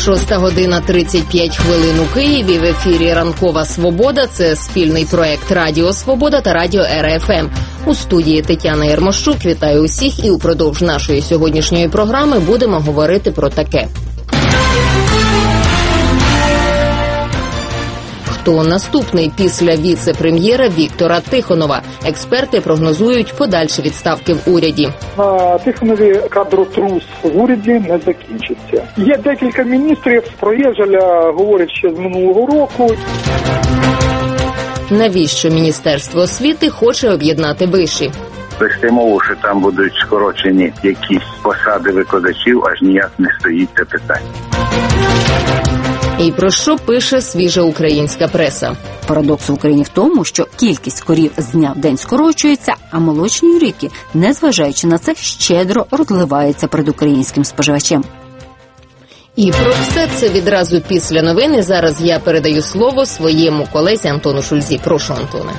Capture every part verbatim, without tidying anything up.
Шоста година тридцять п'ять хвилин у Києві. В ефірі «Ранкова Свобода». Це спільний проект Радіо Свобода та Радіо Р Ф М. У студії Тетяна Єрмощук. Вітаю усіх і упродовж нашої сьогоднішньої програми будемо говорити про таке. Хто наступний після віце-прем'єра Віктора Тихонова? Експерти прогнозують подальші відставки в уряді. На Тихонові кадротрус в уряді не закінчиться. Є декілька міністрів, про Єжеля говорять ще з минулого року. Навіщо Міністерство освіти хоче об'єднати виші? Вести мову, що там будуть скорочені якісь посади викладачів, аж ніяк не стоїть це питання. І про що пише свіжа українська преса? Парадокс в Україні в тому, що кількість корів з дня в день скорочується, а молочні ріки, незважаючи на це, щедро розливаються перед українським споживачем. І про все це відразу після новини. Зараз я передаю слово своєму колезі Антону Шульзі. Прошу, Антоне.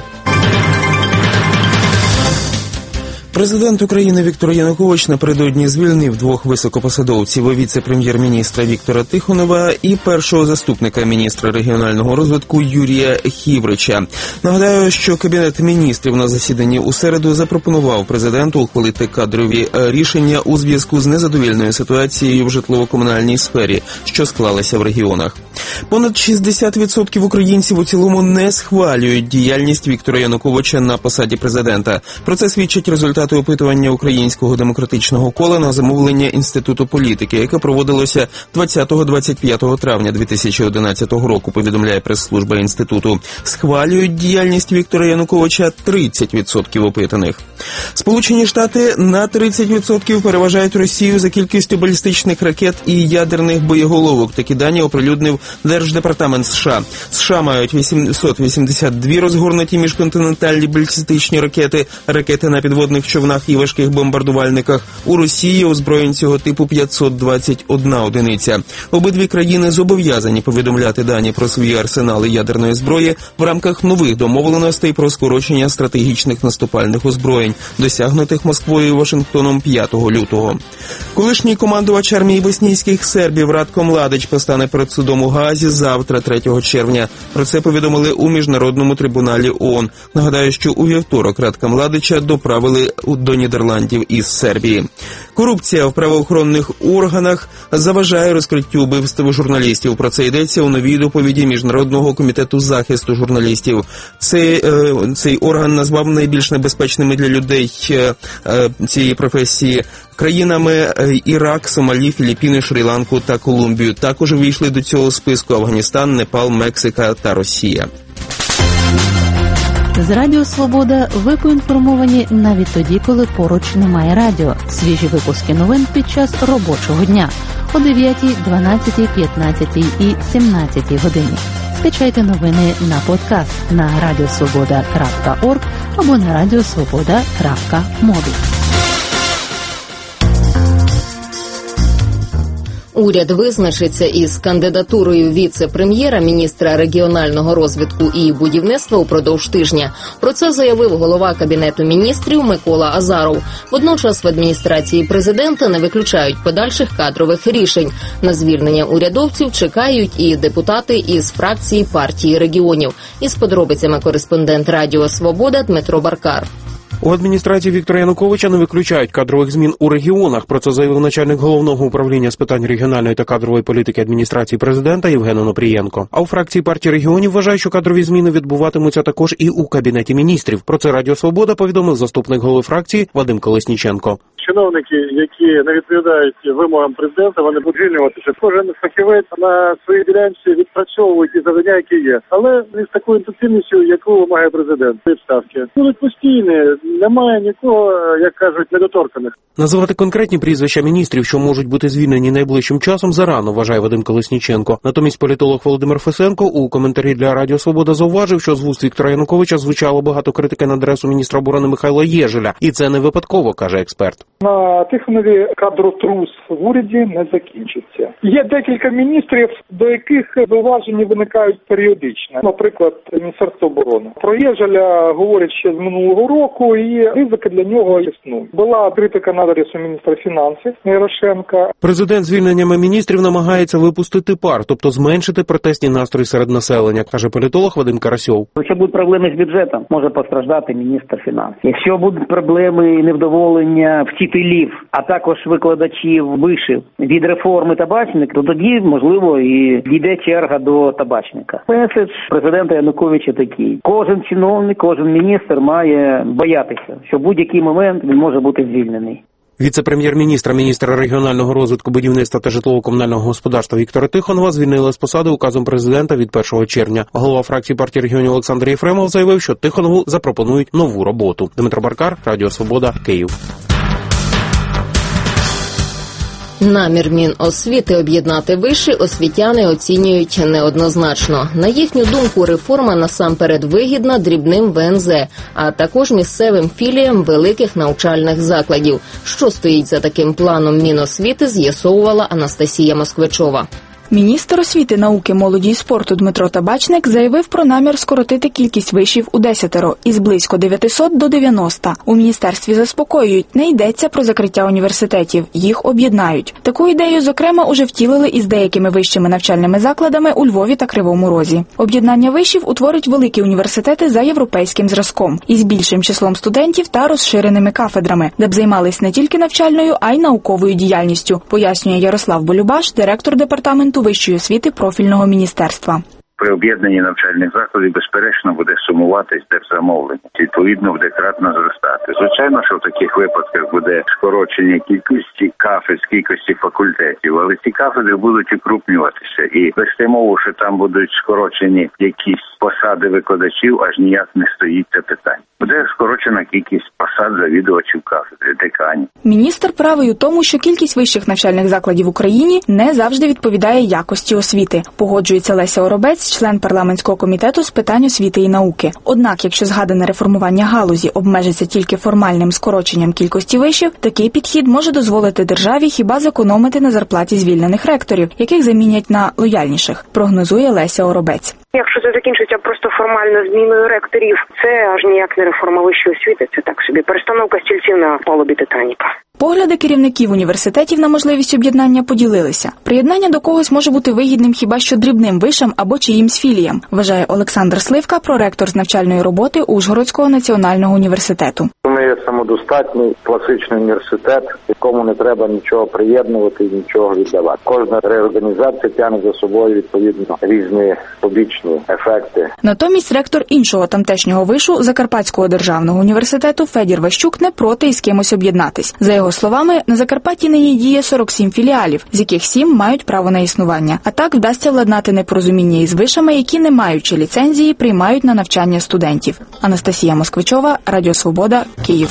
Президент України Віктор Янукович напередодні звільнив двох високопосадовців: віце-прем'єр-міністра Віктора Тихонова і першого заступника міністра регіонального розвитку Юрія Хіврича. Нагадаю, що Кабінет міністрів на засіданні у середу запропонував президенту ухвалити кадрові рішення у зв'язку з незадовільною ситуацією в житлово-комунальній сфері, що склалася в регіонах. Понад шістдесят відсотків українців у цілому не схвалюють діяльність Віктора Януковича на посаді президента. Про це свідчать результати опитування Українського демократичного кола на замовлення Інституту політики, яке проводилося двадцятого - двадцять п'ятого травня дві тисячі одинадцятого року, повідомляє прес-служба інституту. Схвалюють діяльність Віктора Януковича тридцять відсотків опитаних. Сполучені Штати на тридцять відсотків переважають Росію за кількістю балістичних ракет і ядерних боєголовок. Такі дані оприлюднив Держдепартамент США. США мають вісімсот вісімдесят дві розгорнуті міжконтинентальні балістичні ракети, ракети на підводних човнах і важких бомбардувальниках. У Росії озброєнь цього типу п'ятсот двадцять одна одиниця. Обидві країни зобов'язані повідомляти дані про свої арсенали ядерної зброї в рамках нових домовленостей про скорочення стратегічних наступальних озброєнь, досягнутих Москвою і Вашингтоном п'ятого лютого. Колишній командувач армії боснійських сербів Радко Младич постане перед судом у Гаазі завтра, третього червня. Про це повідомили у Міжнародному трибуналі ООН. Нагадаю, що у вівторок Радка Младича доправили до Нідерландів із Сербії. Корупція в правоохоронних органах заважає розкриттю вбивств журналістів. Про це йдеться у новій доповіді Міжнародного комітету захисту журналістів. Цей, е, цей орган назвав найбільш небезпечними для людей е, е, цієї професії країнами Ірак, Сомалі, Філіппіни, Шрі-Ланку та Колумбію. Також увійшли до цього списку Афганістан, Непал, Мексика та Росія. З Радіо Свобода ви поінформовані навіть тоді, коли поруч немає радіо. Свіжі випуски новин під час робочого дня о дев'ятій, дванадцятій, п'ятнадцятій і сімнадцятій годині. Скачайте новини на подкаст на радіосвобода крапка орг або на радіосвобода крапка мобі. Уряд визначиться із кандидатурою віце-прем'єра, міністра регіонального розвитку і будівництва упродовж тижня. Про це заявив голова Кабінету міністрів Микола Азаров. Водночас в адміністрації президента не виключають подальших кадрових рішень. На звільнення урядовців чекають і депутати із фракції партії регіонів. Із подробицями кореспондент Радіо Свобода Дмитро Баркар. У адміністрації Віктора Януковича не виключають кадрових змін у регіонах. Про це заявив начальник головного управління з питань регіональної та кадрової політики адміністрації президента Євген Онопрієнко. А у фракції партії регіонів вважають, що кадрові зміни відбуватимуться також і у Кабінеті міністрів. Про це Радіо Свобода повідомив заступник голови фракції Вадим Колесніченко. Чиновники, які не відповідають вимогам президента, вони будуть звільнюватися. Кожен фахівець на своїй ділянці відпрацьовує ті завдання, які є. Але не з такою інтенсивністю, яку вимагає президент. Відставки будуть постійні, немає нікого, як кажуть, недоторканих. Називати конкретні прізвища міністрів, що можуть бути звільнені найближчим часом, зарано, вважає Вадим Колесніченко. Натомість політолог Володимир Фесенко у коментарі для Радіо Свобода зауважив, що з вуст Віктора Януковича звучало багато критики на адресу міністра оборони Михайла Єжеля. І це не випадково, каже експерт. На Тихонові кадротрус в уряді не закінчиться. Є декілька міністрів, до яких зауваження виникають періодично. Наприклад, Міністерство оборони. Про Єжеля говорять ще з минулого року, і ризики для нього існують. Була критика на адресу міністра фінансів Ярошенка. Президент звільненнями міністрів намагається випустити пар, тобто зменшити протестні настрої серед населення, каже політолог Вадим Карасьов. Якщо будуть проблеми з бюджетом, може постраждати міністр фінансів. Якщо будуть проблеми і невдоволення вчителів, а також викладачів вишів від реформи табачника, то тоді, можливо, і дійде черга до табачника. Меседж президента Януковича такий. Кожен чиновник, кожен міністр має боятися, що в будь-який момент він може бути звільнений. Віце-прем'єр-міністра, міністра регіонального розвитку, будівництва та житлово-комунального господарства Віктора Тихонова звільнили з посади указом президента від першого червня. Голова фракції партії регіонів Олександр Єфремов заявив, що Тихонову запропонують нову роботу. Дмитро Баркар, Радіо Свобода, Київ. Намір Міносвіти об'єднати виші освітяни оцінюють неоднозначно. На їхню думку, реформа насамперед вигідна дрібним В Н З, а також місцевим філіям великих навчальних закладів. Що стоїть за таким планом Міносвіти, з'ясовувала Анастасія Москвичова. Міністр освіти, науки, молоді і спорту Дмитро Табачник заявив про намір скоротити кількість вишів у десятеро із близько дев'ятисот до дев'яноста. У міністерстві заспокоюють, не йдеться про закриття університетів, їх об'єднають. Таку ідею, зокрема, уже втілили із деякими вищими навчальними закладами у Львові та Кривому Розі. Об'єднання вишів утворить великі університети за європейським зразком із більшим числом студентів та розширеними кафедрами, де б займались не тільки навчальною, а й науковою діяльністю, пояснює Ярослав Болюбаш, директор департаменту вищої освіти профільного міністерства. При об'єднанні навчальних закладів, безперечно, буде сумуватись держзамовлення. Відповідно, буде кратно зростати. Звичайно, що в таких випадках буде скорочення кількості кафедр, кількості факультетів, але ці кафедри будуть укрупнюватися. І вести мову, що там будуть скорочені якісь посади викладачів, аж ніяк не стоїть це питання. Буде скорочена кількість посад завідувачів кафедри, деканів. Міністр правий у тому, що кількість вищих навчальних закладів в Україні не завжди відповідає якості освіти. Погоджується Леся Оробець, член парламентського комітету з питань освіти і науки. Однак, якщо згадане реформування галузі обмежиться тільки формальним скороченням кількості вишів, такий підхід може дозволити державі хіба зекономити на зарплаті звільнених ректорів, яких замінять на лояльніших, прогнозує Леся Оробець. Якщо це закінчиться просто формально зміною ректорів, це аж ніяк не реформа вищої освіти, це так собі перестановка стільців на палубі Титаніка. Погляди керівників університетів на можливість об'єднання поділилися. Приєднання до когось може бути вигідним хіба що дрібним вишам або чиїмсь філіям, вважає Олександр Сливка, проректор з навчальної роботи Ужгородського національного університету. Ми є самодостатній класичний університет, якому не треба нічого приєднувати і нічого віддавати. Кожна реорганізація тягне за собою відповідно різні побічні ефекти. Натомість ректор іншого тамтешнього вишу Закарпатського державного університету Федір Ващук не проти із кимось об'єднатись. За його словами, на Закарпатті нині діє сорок сім філіалів, з яких сім мають право на існування. А так вдасться владнати непорозуміння із вишами, які, не маючи ліцензії, приймають на навчання студентів. Анастасія Москвичова, Радіо Свобода, Київ.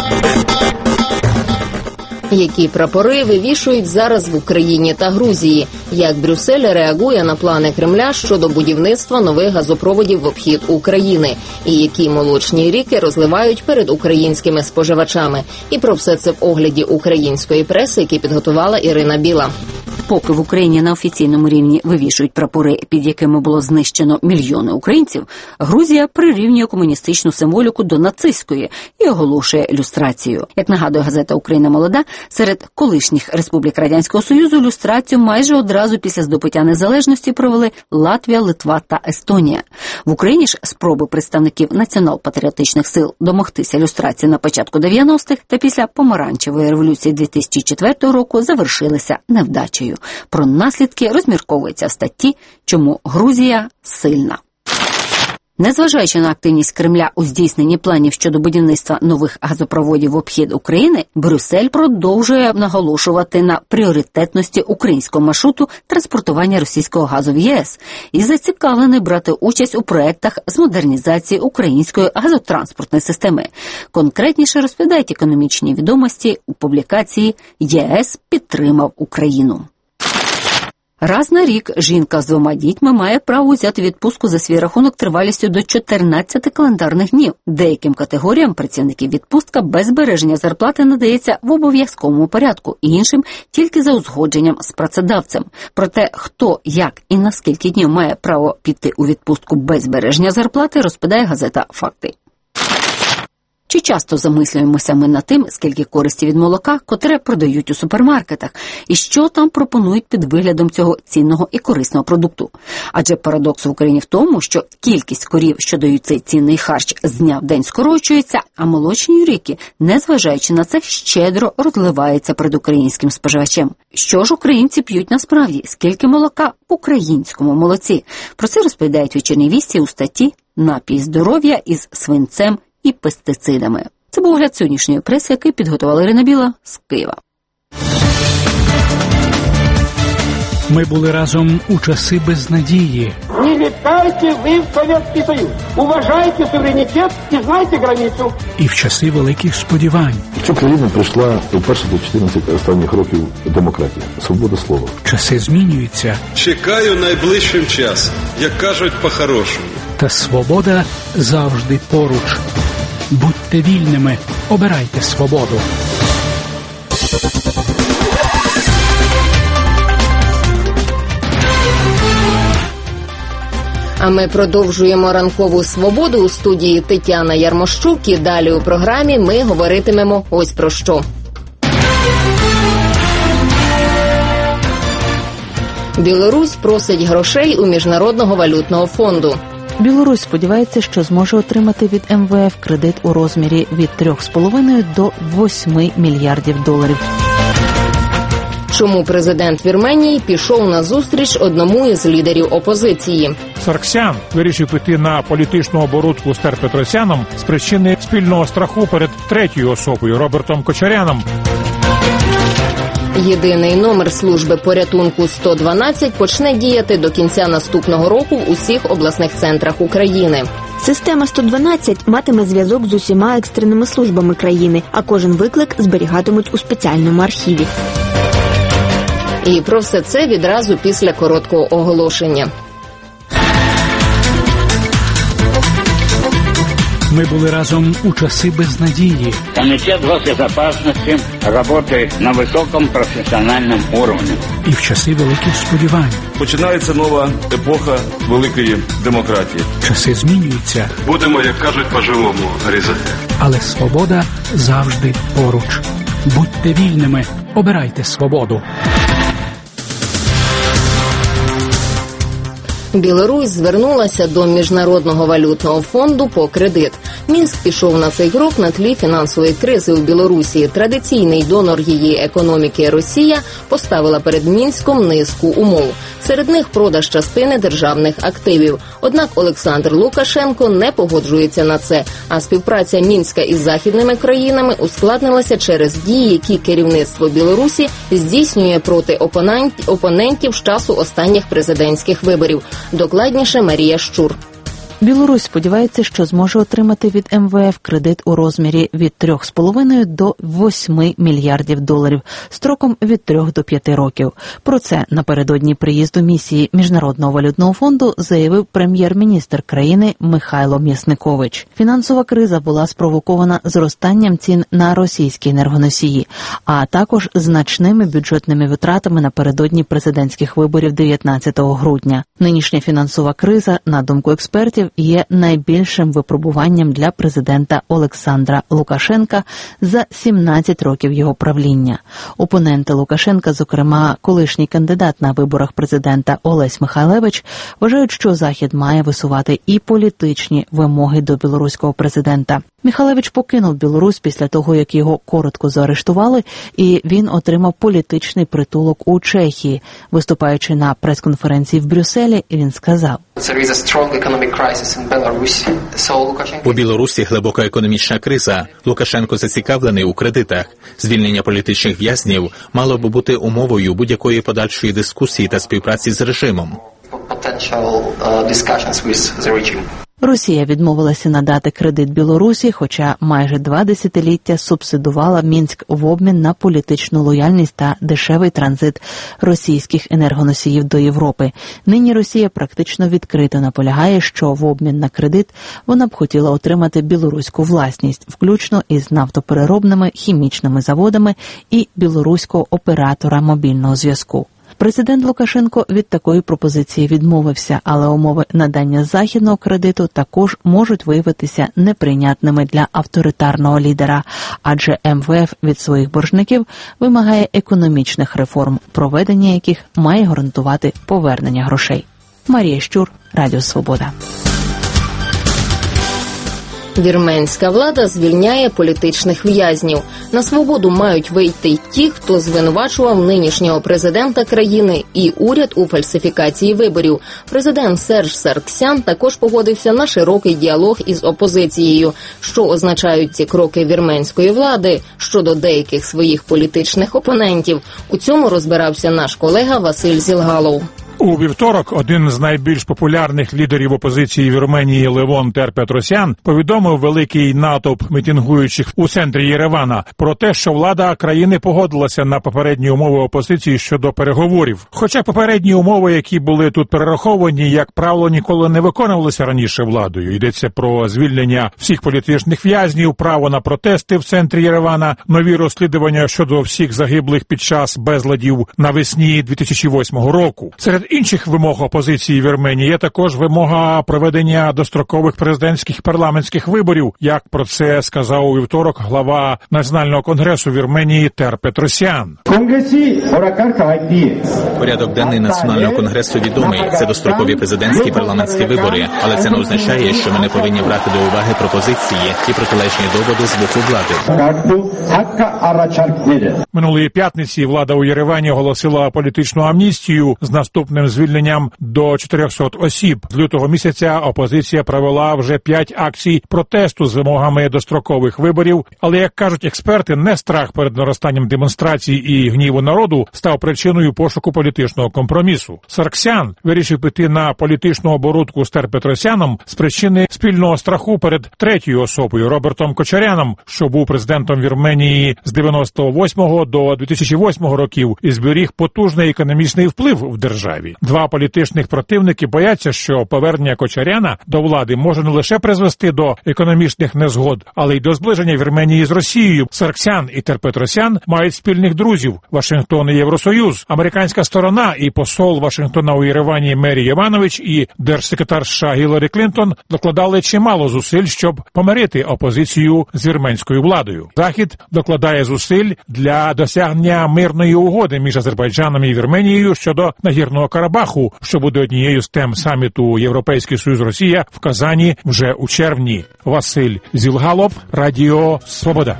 Які прапори вивішують зараз в Україні та Грузії? Як Брюссель реагує на плани Кремля щодо будівництва нових газопроводів в обхід України? І які молочні ріки розливають перед українськими споживачами? І про все це в огляді української преси, який підготувала Ірина Біла. Поки в Україні на офіційному рівні вивішують прапори, під якими було знищено мільйони українців, Грузія прирівнює комуністичну символіку до нацистської і оголошує люстрацію. Як нагадує газета «Україна молода», серед колишніх республік Радянського Союзу люстрацію майже одразу після здобуття незалежності провели Латвія, Литва та Естонія. В Україні ж спроби представників націонал-патріотичних сил домогтися люстрації на початку дев'яностих та після помаранчевої революції дві тисячі четвертого року завершилися невдачею. Про наслідки розмірковується в статті «Чому Грузія сильна». Незважаючи на активність Кремля у здійсненні планів щодо будівництва нових газопроводів в обхід України, Брюссель продовжує наголошувати на пріоритетності українського маршруту транспортування російського газу в Є С і зацікавлений брати участь у проєктах з модернізації української газотранспортної системи. Конкретніше розповідають економічні відомості у публікації «Є С підтримав Україну». Раз на рік жінка з двома дітьми має право взяти відпустку за свій рахунок тривалістю до чотирнадцяти календарних днів. Деяким категоріям працівників відпустка без збереження зарплати надається в обов'язковому порядку, іншим – тільки за узгодженням з працедавцем. Про те, хто, як і на скільки днів має право піти у відпустку без збереження зарплати, розповідає газета «Факти». Чи часто замислюємося ми над тим, скільки користі від молока, котре продають у супермаркетах, і що там пропонують під виглядом цього цінного і корисного продукту? Адже парадокс в Україні в тому, що кількість корів, що дають цей цінний харч, з дня в день скорочується, а молочні ріки, незважаючи на це, щедро розливаються перед українським споживачем. Що ж українці п'ють насправді? Скільки молока в українському молоці? Про це розповідають «Вечірні вісті» у статті «Напій здоров'я із свинцем і пестицидами». Це був огляд сьогоднішньої преси, який підготувала Ірина Біла з Києва. Ми були разом у часи безнадії. Не вітайте ви в Совєтський Союз. Уважайте суверенітет і знайте границю. І в часи великих сподівань. В цю країну прийшла вперше за чотирнадцять останніх років демократія, свобода слова. Часи змінюються. Чекаю найближчим часом, як кажуть по-хорошому. Та свобода завжди поруч. Будьте вільними, обирайте свободу. А ми продовжуємо ранкову свободу у студії Тетяна Ярмощук. І далі у програмі ми говоритимемо ось про що. Білорусь просить грошей у Міжнародного валютного фонду. Білорусь сподівається, що зможе отримати від ем ве еф кредит у розмірі від трьох з половиною до восьми мільярдів доларів. Чому президент Вірменії пішов на зустріч одному із лідерів опозиції? Сарксян вирішив піти на політичну оборудку з Терпетросяном з причини спільного страху перед третьою особою Робертом Кочаряном. Єдиний номер служби порятунку сто дванадцять почне діяти до кінця наступного року в усіх обласних центрах України. Система сто дванадцять матиме зв'язок з усіма екстреними службами країни, а кожен виклик зберігатимуть у спеціальному архіві. І про все це відразу після короткого оголошення. Ми були разом у часи безнадії. Комітет госбезопасности працює на високому професіональному рівні. І в часи великих сподівань. Починається нова епоха великої демократії. Часи змінюються. Будемо, як кажуть, по-живому різати. Але свобода завжди поруч. Будьте вільними, обирайте свободу. Білорусь звернулася до Міжнародного валютного фонду по кредит. Мінськ пішов на цей крок на тлі фінансової кризи у Білорусі. Традиційний донор її економіки Росія поставила перед Мінськом низку умов. Серед них продаж частини державних активів. Однак Олександр Лукашенко не погоджується на це, а співпраця Мінська із західними країнами ускладнилася через дії, які керівництво Білорусі здійснює проти опонентів, опонентів з часу останніх президентських виборів. Докладніше Марія Щур. Білорусь сподівається, що зможе отримати від ем ве еф кредит у розмірі від трьох з половиною до восьми мільярдів доларів, строком від трьох до п'яти років. Про це напередодні приїзду місії Міжнародного валютного фонду заявив прем'єр-міністр країни Михайло М'ясникович. Фінансова криза була спровокована зростанням цін на російські енергоносії, а також значними бюджетними витратами напередодні президентських виборів дев'ятнадцятого грудня. Нинішня фінансова криза, на думку експертів, є найбільшим випробуванням для президента Олександра Лукашенка за сімнадцять років його правління. Опоненти Лукашенка, зокрема колишній кандидат на виборах президента Олесь Михайлевич, вважають, що Захід має висувати і політичні вимоги до білоруського президента. Михайлевич покинув Білорусь після того, як його коротко заарештували, і він отримав політичний притулок у Чехії. Виступаючи на прес-конференції в Брюсселі, він сказав: у Білорусі глибока економічна криза. Лукашенко зацікавлений у кредитах. Звільнення політичних в'язнів мало б бути умовою будь-якої подальшої дискусії та співпраці з режимом. Росія відмовилася надати кредит Білорусі, хоча майже два десятиліття субсидувала Мінськ в обмін на політичну лояльність та дешевий транзит російських енергоносіїв до Європи. Нині Росія практично відкрито наполягає, що в обмін на кредит вона б хотіла отримати білоруську власність, включно із нафтопереробними, хімічними заводами і білоруського оператора мобільного зв'язку. Президент Лукашенко від такої пропозиції відмовився, але умови надання західного кредиту також можуть виявитися неприйнятними для авторитарного лідера, адже ем ве еф від своїх боржників вимагає економічних реформ, проведення яких має гарантувати повернення грошей. Марія Щур, Радіо Свобода. Вірменська влада звільняє політичних в'язнів. На свободу мають вийти й ті, хто звинувачував нинішнього президента країни і уряд у фальсифікації виборів. Президент Серж Сарксян також погодився на широкий діалог із опозицією. Що означають ці кроки вірменської влади щодо деяких своїх політичних опонентів? У цьому розбирався наш колега Василь Зілгалов. У вівторок один з найбільш популярних лідерів опозиції Вірменії Левон Тер-Петросян повідомив великий натовп мітингуючих у центрі Єревана про те, що влада країни погодилася на попередні умови опозиції щодо переговорів. Хоча попередні умови, які були тут перераховані, як правило, ніколи не виконувалися раніше владою. Йдеться про звільнення всіх політичних в'язнів, право на протести в центрі Єревана, нові розслідування щодо всіх загиблих під час безладів навесні дві тисячі восьмого року. Серед інших вимог опозиції Вірменії є також вимога проведення дострокових президентських парламентських виборів, як про це сказав у вівторок глава Національного конгресу Вірменії Тер-Петросян. Порядок денний Національного конгресу відомий. Це дострокові президентські парламентські вибори, але це не означає, що ми не повинні брати до уваги пропозиції і протилежні доводи з боку влади. Минулої п'ятниці влада у Єревані оголосила політичну амністію з наступним звільненням до чотирьохсот осіб. З лютого місяця опозиція провела вже п'ять акцій протесту з вимогами дострокових виборів, але, як кажуть експерти, не страх перед наростанням демонстрацій і гніву народу став причиною пошуку політичного компромісу. Сарксян вирішив піти на політичну оборудку з Тер-Петросяном з причини спільного страху перед третьою особою Робертом Кочаряном, що був президентом Вірменії з дев'яносто восьмого до дві тисячі восьмого років і зберіг потужний економічний вплив в державі. Два політичних противники бояться, що повернення Кочаряна до влади може не лише призвести до економічних незгод, але й до зближення Вірменії з Росією. Сарксян і Тер-Петросян мають спільних друзів – Вашингтон і Євросоюз. Американська сторона і посол Вашингтона у Єревані Мері Єванович і держсекретар США Гіларі Клінтон докладали чимало зусиль, щоб помирити опозицію з вірменською владою. Захід докладає зусиль для досягнення мирної угоди між Азербайджаном і Вірменією щодо Нагірного Карабаху, що буде однією з тем саміту Європейський Союз-Росія в Казані вже у червні. Василь Зілгалов, Радіо Свобода.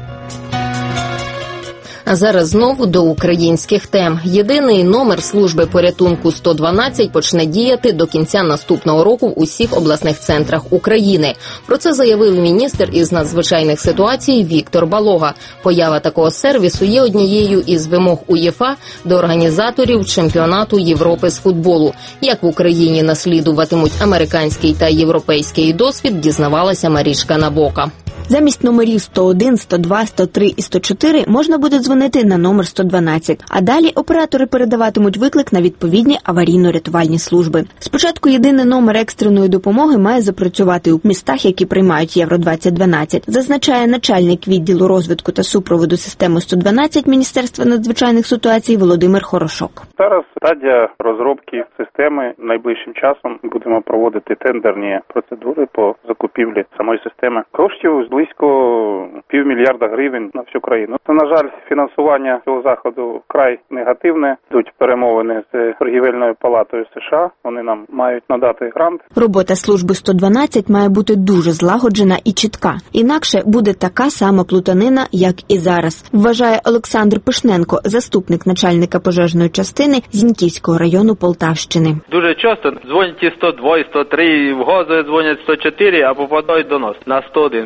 А зараз знову до українських тем. Єдиний номер служби порятунку сто дванадцять почне діяти до кінця наступного року в усіх обласних центрах України. Про це заявив міністр із надзвичайних ситуацій Віктор Балога. Поява такого сервісу є однією із вимог УЄФА до організаторів чемпіонату Європи з футболу. Як в Україні наслідуватимуть американський та європейський досвід, дізнавалася Марічка Набока. Замість номерів сто один, сто два, сто три і сто чотири можна буде дзвонити на номер сто дванадцять, а далі оператори передаватимуть виклик на відповідні аварійно-рятувальні служби. Спочатку єдиний номер екстреної допомоги має запрацювати у містах, які приймають Євро двадцять дванадцять, зазначає начальник відділу розвитку та супроводу системи сто дванадцять Міністерства надзвичайних ситуацій Володимир Хорошок. Зараз стадія розробки системи. Найближчим часом будемо проводити тендерні процедури по закупівлі самої системи. Коштів близько півмільярда гривень на всю країну. На жаль, фінансування цього заходу вкрай негативне. Йдуть перемовини з торгівельною палатою США. Вони нам мають надати грант. Робота служби сто дванадцять має бути дуже злагоджена і чітка. Інакше буде така сама плутанина, як і зараз, вважає Олександр Пишненко, заступник начальника пожежної частини Зіньківського району Полтавщини. Дуже часто дзвонять і сто два, і сто три, і в газу дзвонять сто чотири, а попадають до нас на сто один. А те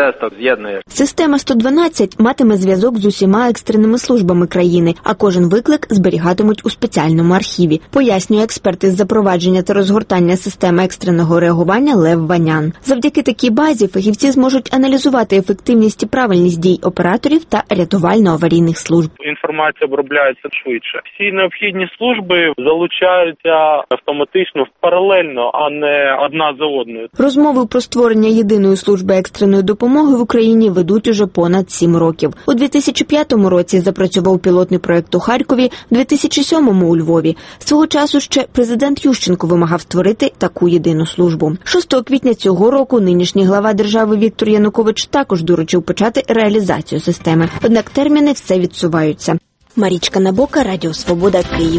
часто з'єднує. Система сто дванадцять матиме зв'язок з усіма екстреними службами країни, а кожен виклик зберігатимуть у спеціальному архіві, пояснює експерт із запровадження та розгортання системи екстреного реагування Лев Ванян. Завдяки такій базі фахівці зможуть аналізувати ефективність і правильність дій операторів та рятувально-аварійних служб. Інформація обробляється швидше. Всі необхідні служби залучаються автоматично, паралельно, а не одна за одною. Розмови про створення єдиної служби екстреної допомоги в Україні ведуть уже понад сім років. У дві тисячі п'ятому році запрацював пілотний проект у Харкові, у дві тисячі сьомому у Львові. Свого часу ще президент Ющенко вимагав створити таку єдину службу. шостого квітня цього року нинішній глава держави Віктор Янукович також доручив почати реалізацію системи. Однак терміни все відсуваються. Марічка Набока, Радіо Свобода, Київ.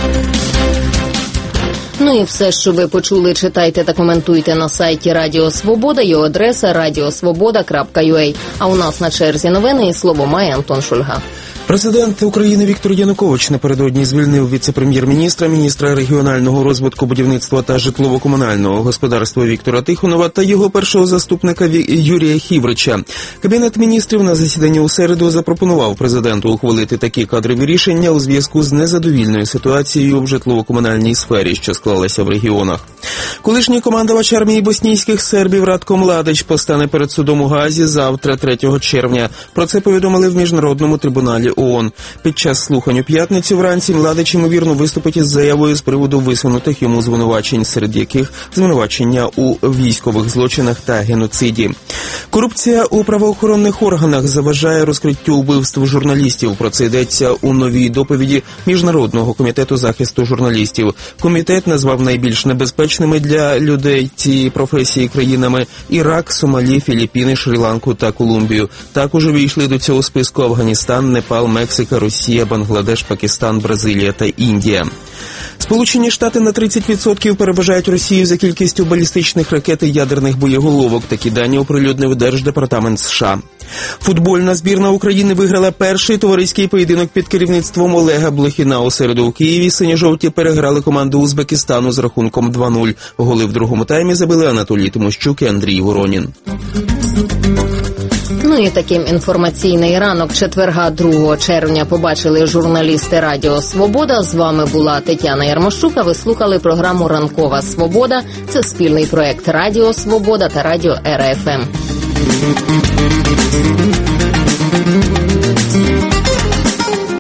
Ну і все, що ви почули, читайте та коментуйте на сайті Радіо Свобода, його адреса радіосвобода крапка ю а. А у нас на черзі новини і слово має Антон Шульга. Президент України Віктор Янукович напередодні звільнив віце-прем'єр-міністра, міністра регіонального розвитку, будівництва та житлово-комунального господарства Віктора Тихонова та його першого заступника Юрія Хіврича. Кабінет міністрів на засіданні у середу запропонував президенту ухвалити такі кадрові рішення у зв'язку з незадовільною ситуацією в житлово-комунальній сфері, що склалася в регіонах. Колишній командувач армії боснійських сербів Радко Младич постане перед судом у Гаазі завтра, третього червня. Про це повідомили в Міжнародному трибуналі ООН. Під час слухань у п'ятницю вранці Младич, ймовірно, виступить із заявою з приводу висунутих йому звинувачень, серед яких звинувачення у військових злочинах та геноциді. Корупція у правоохоронних органах заважає розкриттю вбивств журналістів. Про це йдеться у новій доповіді Міжнародного комітету захисту журналістів. Комітет назвав найбільш небезпечними для людей цієї професії країнами Ірак, Сомалі, Філіппіни, Шрі-Ланку та Колумбію. Також увійшли до цього списку Афганістан, Непал, Мексика, Росія, Бангладеш, Пакистан, Бразилія та Індія. Сполучені Штати на тридцять відсотків переважають Росію за кількістю балістичних ракет і ядерних боєголовок. Такі дані оприлюднив Держдепартамент США. Футбольна збірна України виграла перший товариський поєдинок під керівництвом Олега Блохіна. У середу у Києві синьо-жовті переграли команду Узбекистану з рахунком два нуль. Голи в другому таймі забили Анатолій Тимощук і Андрій Воронін. Ну і таким інформаційний ранок четверга, другого червня, побачили журналісти Радіо Свобода. З вами була Тетяна Ярмощук, а ви слухали програму «Ранкова Свобода». Це спільний проект Радіо Свобода та Радіо Ера Еф Ем.